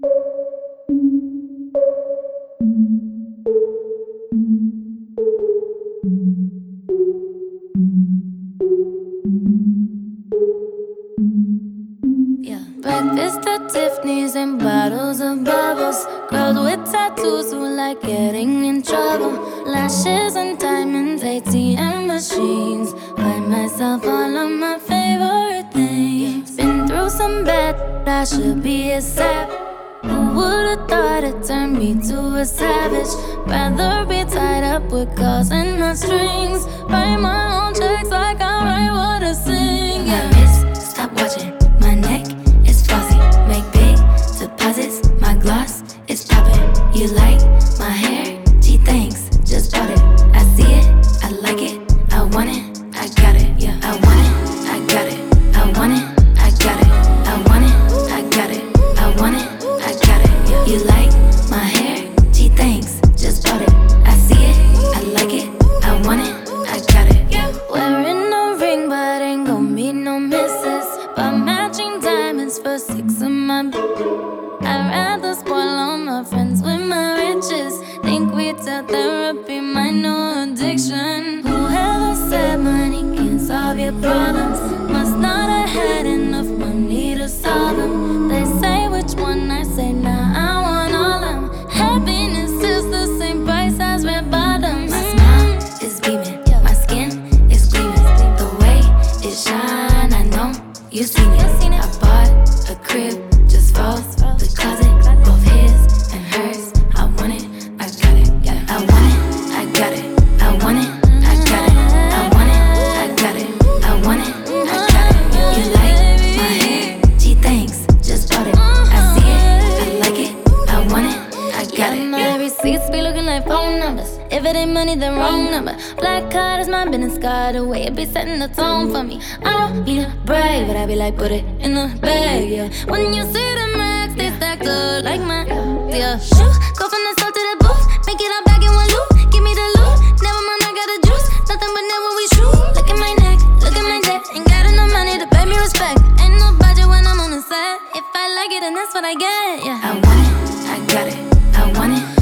Breakfast at Tiffany's and bottles of bubbles. Girls with tattoos who like getting in trouble. Lashes and diamonds, ATM machines. Buy myself all of my favorite things. Been through some bad, I should be a sap. Who would've thought it turned me to a savage? Rather be tied up with calls and not strings. Write my own checks like I write what I sing. My wrist, stop watching. My neck is flossy. Make big deposits. My gloss is popping. You like my hair? Gee, thanks. Just bought it. I see it. I like it. I want it. I got it. Yeah, I want it. I got it. I want it. I got it. I want it. I got it. I want it. I got it. Yeah. You like my hair? Gee, thanks. Just bought it. I see it. I like it. I want it. I got it. Yeah. Wearing a ring, but ain't gon' be no misses. But matching diamonds for 6 of my I'd rather spoil all my friends with my riches. Think retail therapy might know addiction. Whoever said money can solve your problems must not have had enough money to solve them. They say which one, I say nah, I want all them. Happiness is the same price as red bottoms. My smile is beaming, my skin is gleaming. The way it shine, I know you've seen it. I bought a crib just for the closet, both his and hers. I want it, I got it. Yeah, I want it, I got it. I want it, I got it. I want it, I got it. I want it, I got it. You like my hair? Gee, thanks. Just bought it. I see it, I like it. I want it, I got it. My receipts be looking like phone numbers. If it ain't money, then wrong number. Black card is my business card. The way it be setting the tone for me. I don't need to brag, but I be like, put it in the bag, yeah. When you see the max, they stacked up like my, yeah. Shoot, go from the south to the booth. Make it all back in one loop. Give me the loot. Never mind, I got the juice. Nothing but never we shoot. Look at my neck, look at my neck. Ain't got enough money to pay me respect. Ain't no budget when I'm on the set. If I like it, then that's what I get, yeah. I want it, I got it. I want it.